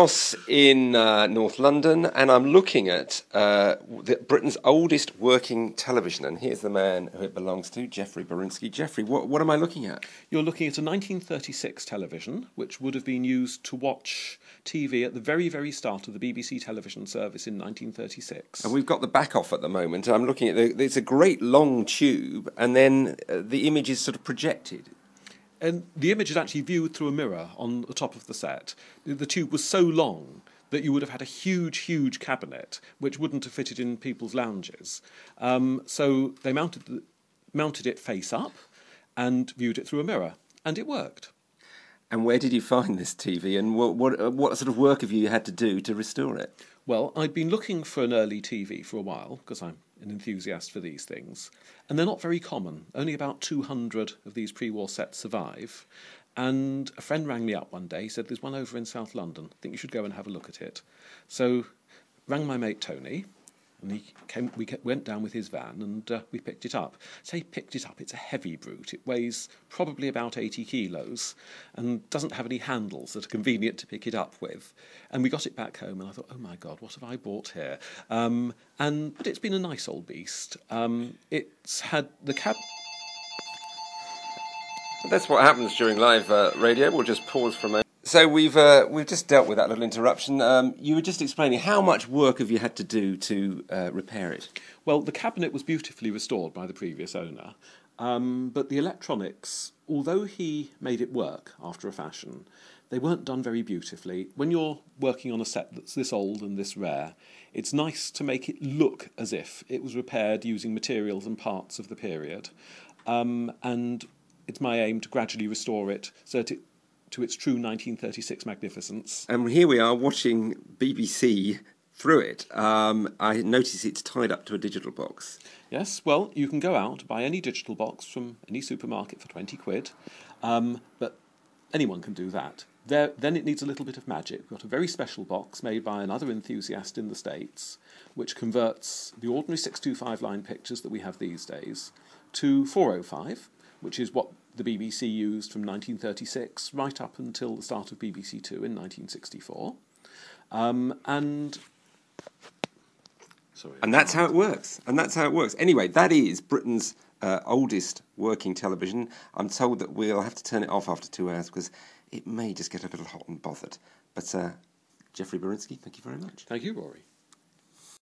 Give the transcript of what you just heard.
house in North London, and I'm looking at Britain's oldest working television. And here's the man who it belongs to, Geoffrey Borinsky. Geoffrey, what am I looking at? You're looking at a 1936 television, which would have been used to watch TV at the very, very start of the BBC television service in 1936. And we've got the back off at the moment. I'm looking at it's a great long tube, and then the image is sort of projected. And the image is actually viewed through a mirror on the top of the set. The tube was so long that you would have had a huge, huge cabinet, which wouldn't have fitted in people's lounges. So they mounted it face up and viewed it through a mirror, and it worked. And where did you find this TV, and what sort of work have you had to do to restore it? Well, I'd been looking for an early TV for a while, because I'm an enthusiast for these things, and they're not very common. Only about 200 of these pre-war sets survive. And a friend rang me up one day, said, "There's one over in South London. I think you should go and have a look at it." So rang my mate Tony, and we went down with his van, and we picked it up. Say picked it up, it's a heavy brute. It weighs probably about 80 kilos and doesn't have any handles that are convenient to pick it up with. And we got it back home, and I thought, oh my God, what have I bought here? But it's been a nice old beast. It's had the cab... That's what happens during live radio. We'll just pause for a moment. So we've just dealt with that little interruption. You were just explaining how much work have you had to do to repair it? Well, the cabinet was beautifully restored by the previous owner, but the electronics, although he made it work after a fashion, they weren't done very beautifully. When you're working on a set that's this old and this rare, it's nice to make it look as if it was repaired using materials and parts of the period, and it's my aim to gradually restore it so that to its true 1936 magnificence. And here we are watching BBC through it. I notice it's tied up to a digital box. Yes, well, you can go out, buy any digital box from any supermarket for 20 quid, but anyone can do that. Then it needs a little bit of magic. We've got a very special box made by another enthusiast in the States, which converts the ordinary 625 line pictures that we have these days to 405, which is what the BBC used from 1936 right up until the start of BBC Two in 1964. And that's how it works. Anyway, that is Britain's oldest working television. I'm told that we'll have to turn it off after 2 hours because it may just get a little hot and bothered. But Geoffrey Borinsky, thank you very much. Thank you, Rory.